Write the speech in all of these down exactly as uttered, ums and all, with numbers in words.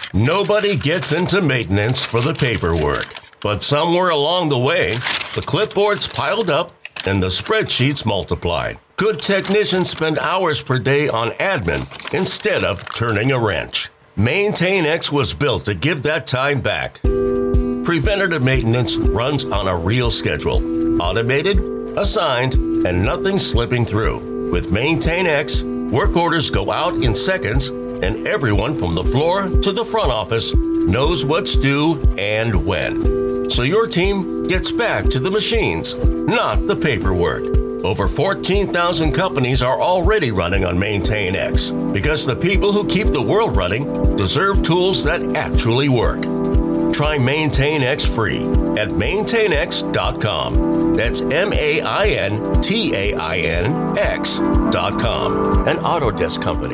Nobody gets into maintenance for the paperwork. But somewhere along the way, the clipboards piled up and the spreadsheets multiplied. Good technicians spend hours per day on admin instead of turning a wrench. MaintainX was built to give that time back. Preventative maintenance runs on a real schedule. Automated, assigned, and nothing slipping through. With MaintainX, work orders go out in seconds, and everyone from the floor to the front office knows what's due and when. So your team gets back to the machines, not the paperwork. Over fourteen thousand companies are already running on MaintainX because the people who keep the world running deserve tools that actually work. Try MaintainX free at maintain x dot com. That's M A I N T A I N X dot com. An Autodesk company.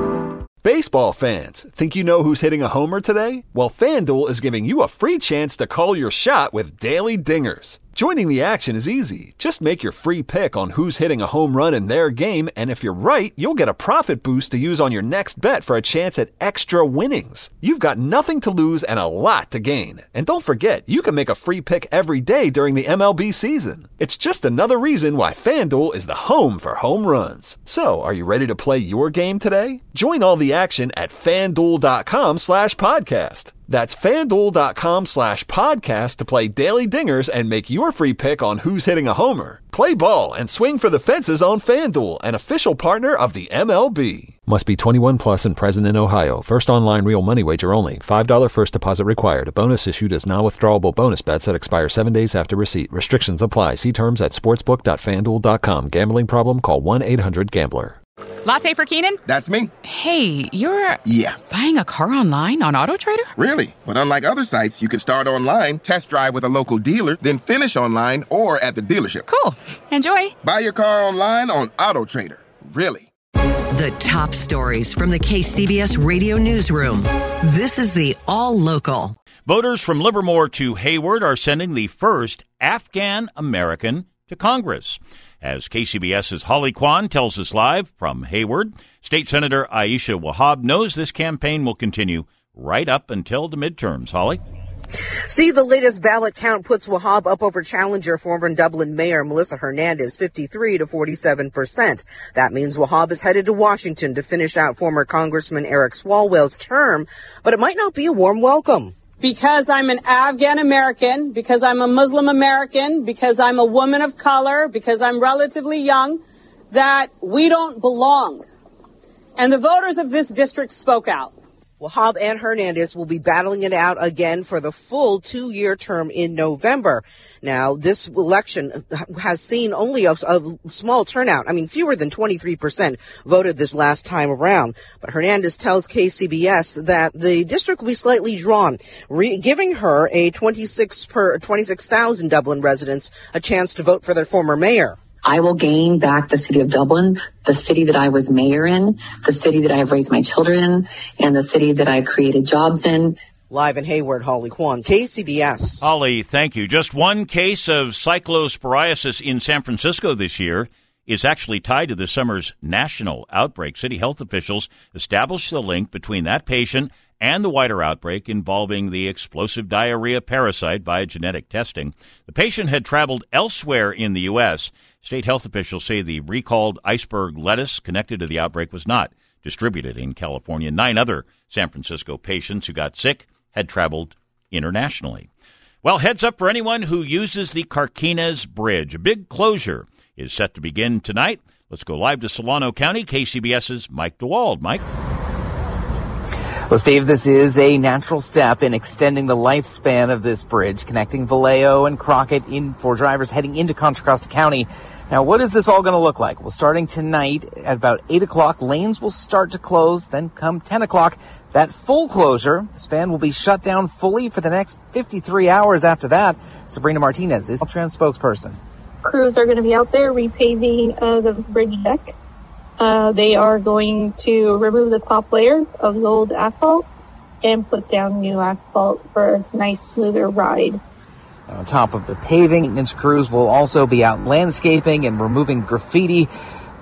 Baseball fans, think you know who's hitting a homer today? Well, FanDuel is giving you a free chance to call your shot with Daily Dingers. Joining the action is easy. Just make your free pick on who's hitting a home run in their game, and if you're right, you'll get a profit boost to use on your next bet for a chance at extra winnings. You've got nothing to lose and a lot to gain. And don't forget, you can make a free pick every day during the M L B season. It's just another reason why FanDuel is the home for home runs. So, are you ready to play your game today? Join all the action at FanDuel.com slash podcast. That's FanDuel.com slash podcast to play Daily Dingers and make your free pick on who's hitting a homer. Play ball and swing for the fences on FanDuel, an official partner of the M L B. Must be twenty-one plus and present in Ohio. First online real money wager only. five dollars first deposit required. A bonus issued as non-withdrawable bonus bets that expire seven days after receipt. Restrictions apply. See terms at sportsbook dot fan duel dot com. Gambling problem? Call one eight hundred gambler. Latte for Keenan? That's me. Hey, you're... Yeah. Buying a car online on AutoTrader? Really? But unlike other sites, you can start online, test drive with a local dealer, then finish online or at the dealership. Cool. Enjoy. Buy your car online on AutoTrader. Really. The top stories from the K C B S Radio Newsroom. This is the All Local. Voters from Livermore to Hayward are sending the first Afghan American to Congress. As KCBS's Holly Kwan tells us live from Hayward, State Senator Aisha Wahab knows this campaign will continue right up until the midterms. Holly? Steve, the latest ballot count puts Wahab up over challenger former Dublin Mayor Melissa Hernandez, fifty-three to forty-seven percent. That means Wahab is headed to Washington to finish out former Congressman Eric Swalwell's term, but it might not be a warm welcome. Because I'm an Afghan American, because I'm a Muslim American, because I'm a woman of color, because I'm relatively young, that we don't belong. And the voters of this district spoke out. Wahab and Hernandez will be battling it out again for the full two-year term in November. Now, this election has seen only a, a small turnout. I mean, fewer than twenty-three percent voted this last time around. But Hernandez tells K C B S that the district will be slightly drawn, re- giving her a twenty-six per twenty-six thousand Dublin residents a chance to vote for their former mayor. I will gain back the city of Dublin, the city that I was mayor in, the city that I have raised my children in, and the city that I created jobs in. Live in Hayward, Holly Kwan, K C B S. Holly, thank you. Just one case of cyclosporiasis in San Francisco this year is actually tied to this summer's national outbreak. City health officials established the link between that patient and the wider outbreak involving the explosive diarrhea parasite via genetic testing. The patient had traveled elsewhere in the U S State health officials say the recalled iceberg lettuce connected to the outbreak was not distributed in California. Nine other San Francisco patients who got sick had traveled internationally. Well, heads up for anyone who uses the Carquinez Bridge. A big closure is set to begin tonight. Let's go live to Solano County. KCBS's Mike DeWald. Mike? Well, Steve, this is a natural step in extending the lifespan of this bridge, connecting Vallejo and Crockett in for drivers heading into Contra Costa County. Now, what is this all going to look like? Well, starting tonight at about eight o'clock, lanes will start to close. Then come ten o'clock, that full closure, the span will be shut down fully for the next fifty-three hours after that. Sabrina Martinez is Trans spokesperson. Crews are going to be out there repaving uh, the bridge deck. Uh, they are going to remove the top layer of the old asphalt and put down new asphalt for a nice, smoother ride. On top of the paving, maintenance crews will also be out landscaping and removing graffiti.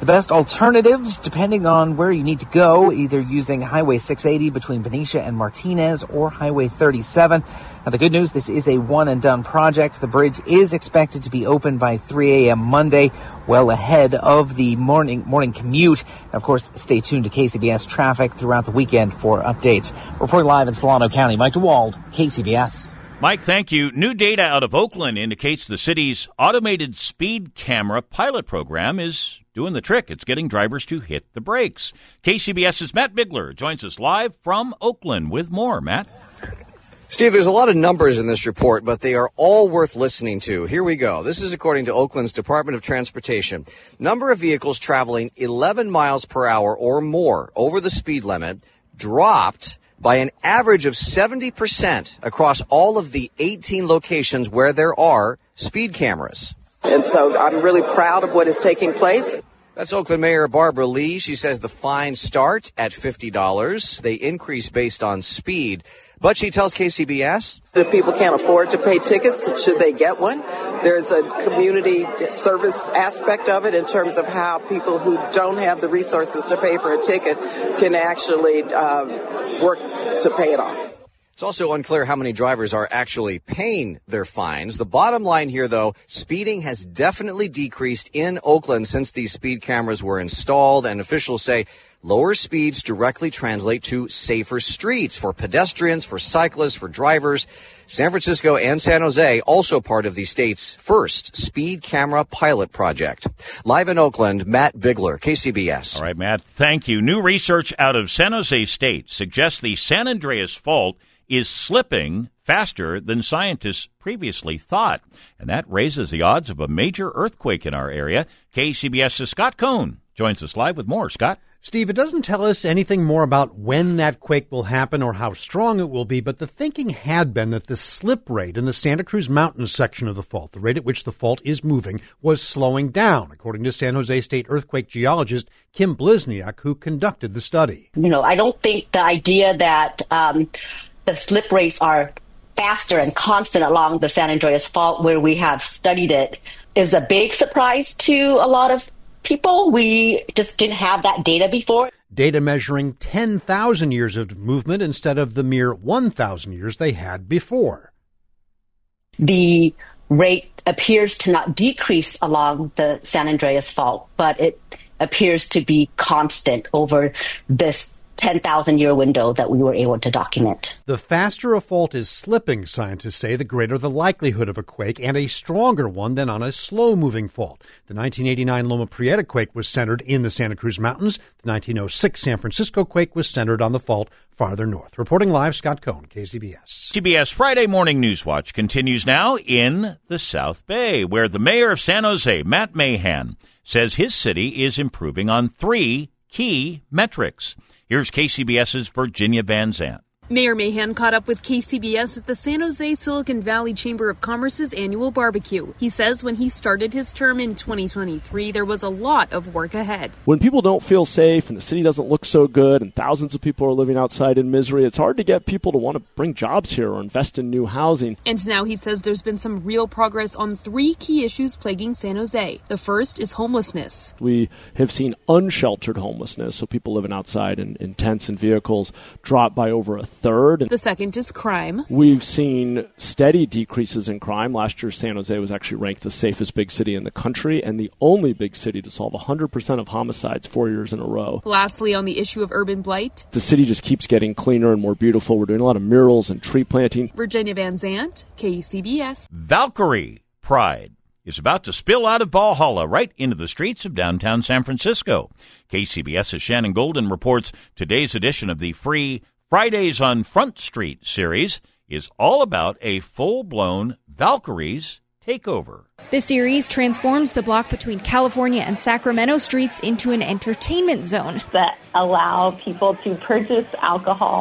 The best alternatives, depending on where you need to go, either using Highway six eighty between Benicia and Martinez or Highway thirty-seven. Now, the good news, this is a one-and-done project. The bridge is expected to be open by three a.m. Monday, well ahead of the morning morning commute. And of course, stay tuned to K C B S traffic throughout the weekend for updates. Reporting live in Solano County, Mike DeWald, K C B S. Mike, thank you. New data out of Oakland indicates the city's automated speed camera pilot program is doing the trick. It's getting drivers to hit the brakes. KCBS's Matt Bigler joins us live from Oakland with more. Matt? Steve, there's a lot of numbers in this report, but they are all worth listening to. Here we go. This is according to Oakland's Department of Transportation. Number of vehicles traveling eleven miles per hour or more over the speed limit dropped by an average of seventy percent across all of the eighteen locations where there are speed cameras. And so I'm really proud of what is taking place. That's Oakland Mayor Barbara Lee. She says the fines start at fifty dollars. They increase based on speed. But she tells K C B S, if people can't afford to pay tickets, should they get one? There's a community service aspect of it in terms of how people who don't have the resources to pay for a ticket can actually uh, work to pay it off. It's also unclear how many drivers are actually paying their fines. The bottom line here, though, speeding has definitely decreased in Oakland since these speed cameras were installed, and officials say lower speeds directly translate to safer streets for pedestrians, for cyclists, for drivers. San Francisco and San Jose, also part of the state's first speed camera pilot project. Live in Oakland, Matt Bigler, K C B S. All right, Matt, thank you. New research out of San Jose State suggests the San Andreas Fault is slipping faster than scientists previously thought. And that raises the odds of a major earthquake in our area. KCBS's Scott Cohn joins us live with more. Scott? Steve, it doesn't tell us anything more about when that quake will happen or how strong it will be, but the thinking had been that the slip rate in the Santa Cruz Mountains section of the fault, the rate at which the fault is moving, was slowing down, according to San Jose State earthquake geologist Kim Blizniak, who conducted the study. You know, I don't think the idea that um, the slip rates are faster and constant along the San Andreas Fault, where we have studied it, is a big surprise to a lot of people. We just didn't have that data before. Data measuring ten thousand years of movement instead of the mere one thousand years they had before. The rate appears to not decrease along the San Andreas Fault, but it appears to be constant over this ten thousand year window that we were able to document. The faster a fault is slipping, scientists say, the greater the likelihood of a quake, and a stronger one than on a slow-moving fault. The nineteen eighty-nine Loma Prieta quake was centered in the Santa Cruz Mountains. The nineteen oh six San Francisco quake was centered on the fault farther north. Reporting live, Scott Cohn, K C B S. C B S Friday Morning News Watch continues now in the South Bay, where the mayor of San Jose, Matt Mahan, says his city is improving on three key metrics. Here's KCBS's Virginia Van Zandt. Mayor Mahan caught up with K C B S at the San Jose Silicon Valley Chamber of Commerce's annual barbecue. He says when he started his term in twenty twenty-three, there was a lot of work ahead. When people don't feel safe and the city doesn't look so good and thousands of people are living outside in misery, it's hard to get people to want to bring jobs here or invest in new housing. And now he says there's been some real progress on three key issues plaguing San Jose. The first is homelessness. We have seen unsheltered homelessness, so people living outside in, in tents and vehicles, drop by over a third. The second is crime. We've seen steady decreases in crime. Last year, San Jose was actually ranked the safest big city in the country and the only big city to solve one hundred percent of homicides four years in a row. Lastly, on the issue of urban blight, the city just keeps getting cleaner and more beautiful. We're doing a lot of murals and tree planting. Virginia Van Zandt, K C B S. Valkyrie Pride is about to spill out of Valhalla right into the streets of downtown San Francisco. KCBS's Shannon Golden reports today's edition of the free Fridays on Front Street series is all about a full-blown Valkyries takeover. The series transforms the block between California and Sacramento streets into an entertainment zone that allow people to purchase alcohol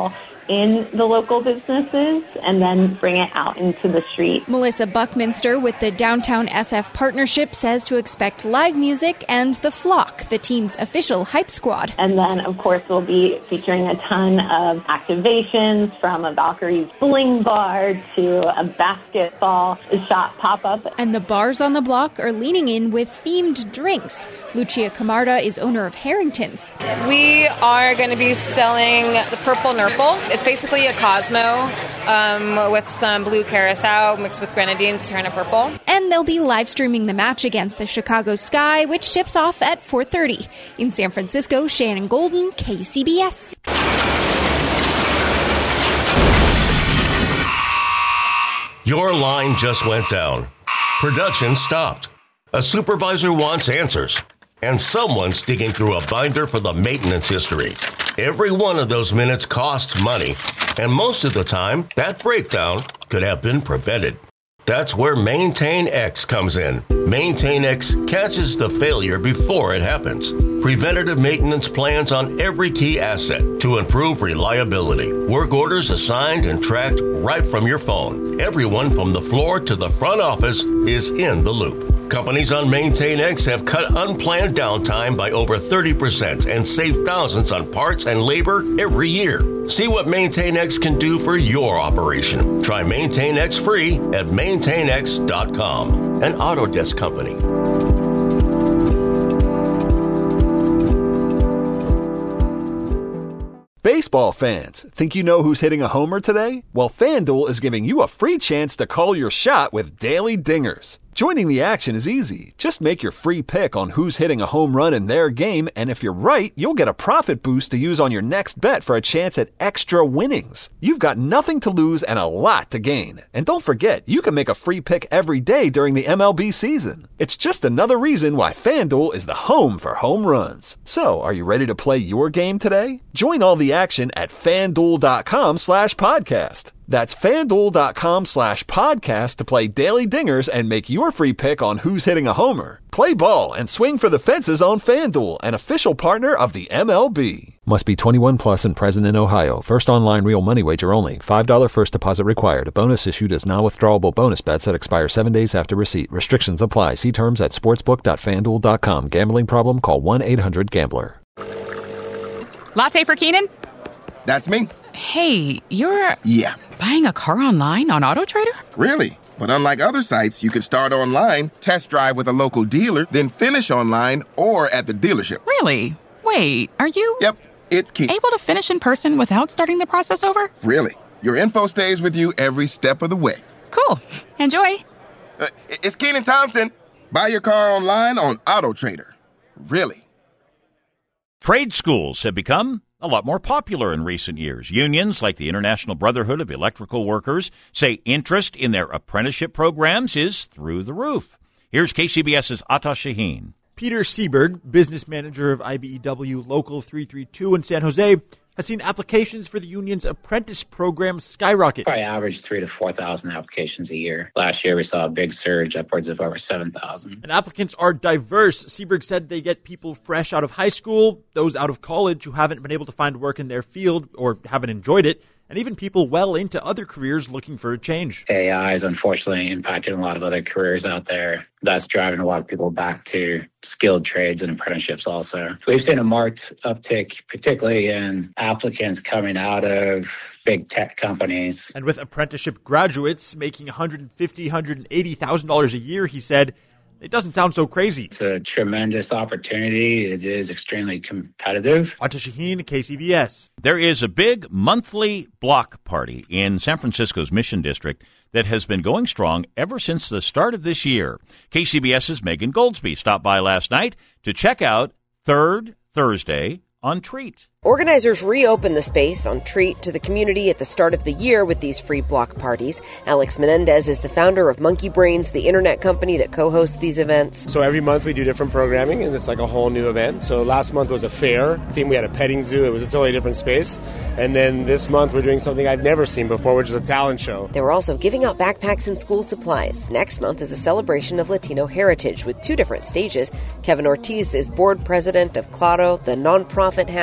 in the local businesses and then bring it out into the street. Melissa Buckminster with the Downtown S F Partnership says to expect live music and The Flock, the team's official hype squad. And then, of course, we'll be featuring a ton of activations from a Valkyrie's Bling Bar to a basketball shop pop-up. And the bars on the block are leaning in with themed drinks. Lucia Camarda is owner of Harrington's. We are going to be selling the Purple Nurple. It's basically a Cosmo um, with some blue curacao mixed with grenadine to turn it purple. And they'll be live streaming the match against the Chicago Sky, which tips off at four thirty. In San Francisco, Shannon Golden, K C B S. Your line just went down. Production stopped. A supervisor wants answers. And someone's digging through a binder for the maintenance history. Every one of those minutes costs money. And most of the time, that breakdown could have been prevented. That's where Maintain X comes in. Maintain X catches the failure before it happens. Preventative maintenance plans on every key asset to improve reliability. Work orders assigned and tracked right from your phone. Everyone from the floor to the front office is in the loop. Companies on Maintain X have cut unplanned downtime by over thirty percent and saved thousands on parts and labor every year. See what Maintain X can do for your operation. Try Maintain X free at maintain x dot com, an Autodesk company. Baseball fans, think you know who's hitting a homer today? Well, FanDuel is giving you a free chance to call your shot with Daily Dingers. Joining the action is easy. Just make your free pick on who's hitting a home run in their game, and if you're right, you'll get a profit boost to use on your next bet for a chance at extra winnings. You've got nothing to lose and a lot to gain. And don't forget, you can make a free pick every day during the M L B season. It's just another reason why FanDuel is the home for home runs. So, are you ready to play your game today? Join all the action at FanDuel.com slash podcast. That's FanDuel.com slash podcast to play Daily Dingers and make your free pick on who's hitting a homer. Play ball and swing for the fences on FanDuel, an official partner of the M L B. Must be twenty-one plus and present in Ohio. First online real money wager only. five dollars first deposit required. A bonus issued as non-withdrawable bonus bets that expire seven days after receipt. Restrictions apply. See terms at sportsbook dot fan duel dot com. Gambling problem? Call one eight hundred gambler. Latte for Keenan? That's me. Hey, you're... Yeah. Buying a car online on AutoTrader? Really? But unlike other sites, you can start online, test drive with a local dealer, then finish online or at the dealership. Really? Wait, are you... Yep, it's key. Able to finish in person without starting the process over? Really. Your info stays with you every step of the way. Cool. Enjoy. Uh, it's Keenan Thompson. Buy your car online on AutoTrader. Really. Trade schools have become a lot more popular in recent years. Unions like the International Brotherhood of Electrical Workers say interest in their apprenticeship programs is through the roof. Here's KCBS's Atta Shaheen. Peter Seberg, business manager of I B E W Local three thirty-two in San Jose, has seen applications for the union's apprentice program skyrocket. Probably average three to four thousand applications a year. Last year we saw a big surge, upwards of over seven thousand. And applicants are diverse. Seberg said they get people fresh out of high school, those out of college who haven't been able to find work in their field or haven't enjoyed it, and even people well into other careers looking for a change. A I is unfortunately impacting a lot of other careers out there. That's driving a lot of people back to skilled trades and apprenticeships also. So we've seen a marked uptick, particularly in applicants coming out of big tech companies. And with apprenticeship graduates making one hundred fifty thousand dollars, one hundred eighty thousand dollars a year, he said, it doesn't sound so crazy. It's a tremendous opportunity. It is extremely competitive. Atta Shaheen, K C B S. There is a big monthly block party in San Francisco's Mission District that has been going strong ever since the start of this year. KCBS's Megan Goldsby stopped by last night to check out Third Thursday on Treat. Organizers reopened the space on Treat to the community at the start of the year with these free block parties. Alex Menendez is the founder of Monkey Brains, the internet company that co-hosts these events. So every month we do different programming, and it's like a whole new event. So last month was a fair theme. We had a petting zoo. It was a totally different space. And then this month we're doing something I've never seen before, which is a talent show. They were also giving out backpacks and school supplies. Next month is a celebration of Latino heritage with two different stages. Kevin Ortiz is board president of Claro, the nonprofit half of the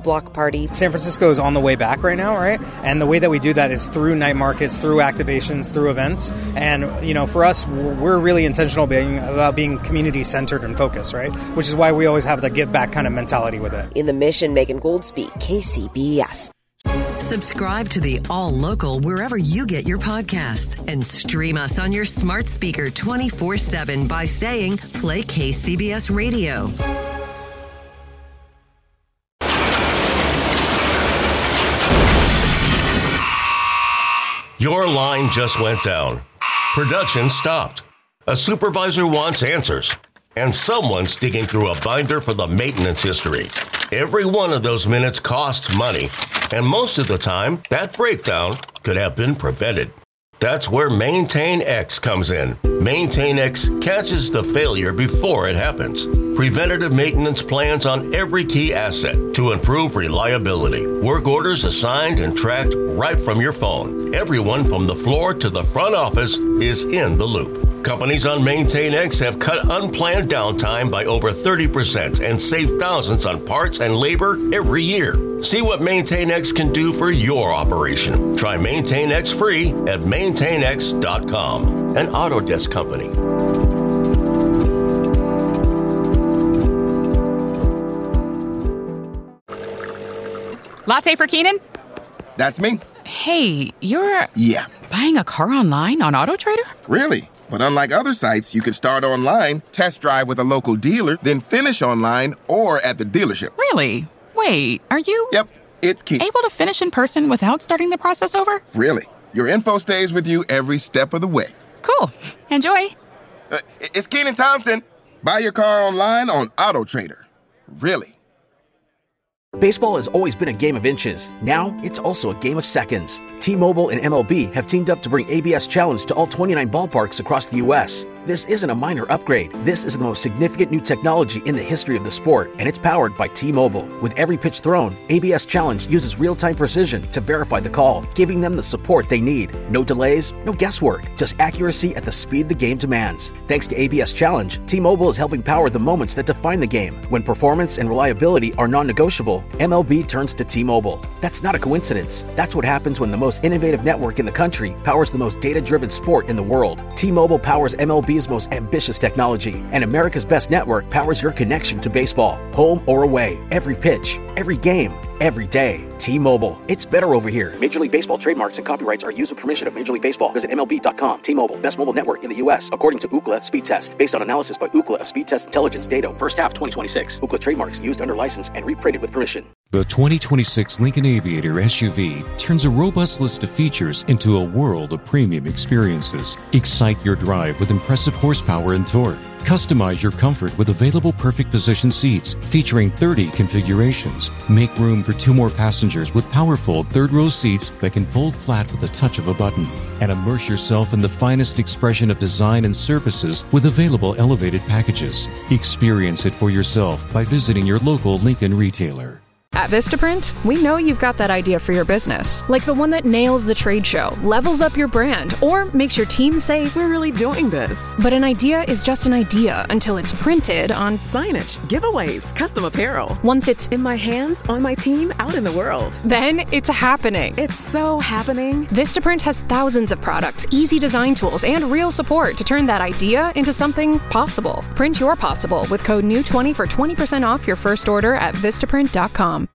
block party. San Francisco is on the way back right now, right? And the way that we do that is through night markets, through activations, through events. And, you know, for us, we're really intentional being about being community-centered and focused, right? Which is why we always have the give-back kind of mentality with it. In the Mission, Megan Goldsby, K C B S. Subscribe to the All Local wherever you get your podcasts and stream us on your smart speaker twenty-four seven by saying play K C B S Radio. Your line just went down. Production stopped. A supervisor wants answers. And someone's digging through a binder for the maintenance history. Every one of those minutes costs money. And most of the time, that breakdown could have been prevented. That's where Maintain X comes in. Maintain X catches the failure before it happens. Preventative maintenance plans on every key asset to improve reliability. Work orders assigned and tracked right from your phone. Everyone from the floor to the front office is in the loop. Companies on Maintain X have cut unplanned downtime by over thirty percent and saved thousands on parts and labor every year. See what Maintain X can do for your operation. Try Maintain X free at maintain x dot com, an Autodesk company. Latte for Keenan? That's me. Hey, you're... Yeah. Buying a car online on AutoTrader? Really? But unlike other sites, you can start online, test drive with a local dealer, then finish online or at the dealership. Really? Wait, are you... Yep, it's key. Able to finish in person without starting the process over? Really. Your info stays with you every step of the way. Cool. Enjoy. Uh, it's Keenan Thompson. Buy your car online on AutoTrader. Really. Baseball has always been a game of inches. Now, it's also a game of seconds. T-Mobile and M L B have teamed up to bring A B S Challenge to all twenty-nine ballparks across the U S This isn't a minor upgrade. This is the most significant new technology in the history of the sport, and it's powered by T-Mobile. With every pitch thrown, A B S Challenge uses real-time precision to verify the call, giving them the support they need. No delays, no guesswork, just accuracy at the speed the game demands. Thanks to A B S Challenge, T-Mobile is helping power the moments that define the game. When performance and reliability are non-negotiable, M L B turns to T-Mobile. That's not a coincidence. That's what happens when the most innovative network in the country powers the most data-driven sport in the world. T-Mobile powers M L B's most ambitious technology, and America's best network powers your connection to baseball. Home or away, every pitch, every game, every day. T-Mobile. It's better over here. Major League Baseball trademarks and copyrights are used with permission of Major League Baseball. Visit M L B dot com. T-Mobile. Best mobile network in the U S according to Ookla Speed Test. Based on analysis by Ookla of Speed Test Intelligence data first half twenty twenty-six. Ookla trademarks used under license and reprinted with permission. The twenty twenty-six Lincoln Aviator S U V turns a robust list of features into a world of premium experiences. Excite your drive with impressive horsepower and torque. Customize your comfort with available perfect position seats featuring thirty configurations. Make room for two more passengers with powerful third-row seats that can fold flat with the touch of a button. And immerse yourself in the finest expression of design and services with available elevated packages. Experience it for yourself by visiting your local Lincoln retailer. At Vistaprint, we know you've got that idea for your business, like the one that nails the trade show, levels up your brand, or makes your team say, "We're really doing this." But an idea is just an idea until it's printed on signage, giveaways, custom apparel. Once it's in my hands, on my team, out in the world, then it's happening. It's so happening. Vistaprint has thousands of products, easy design tools, and real support to turn that idea into something possible. Print your possible with code new twenty for twenty percent off your first order at vistaprint dot com.